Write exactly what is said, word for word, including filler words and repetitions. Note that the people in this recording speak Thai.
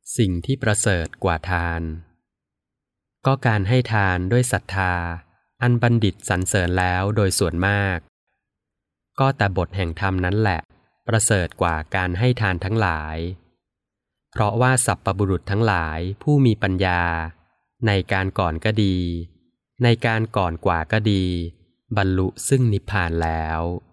สิ่งที่ประเสริฐกว่าทานก็การให้ทานด้วยศรัทธาอันบัณฑิตสรรเสริญแล้วโดยส่วนมากก็แต่บทแห่งธรรมนั้นแหละประเสริฐกว่าการให้ทานทั้งหลายเพราะว่าสัพพบุรุษทั้งหลายผู้มีปัญญาในการก่อนก็ดีในการก่อนกว่าก็ดีบรรลุซึ่งนิพพานแล้ว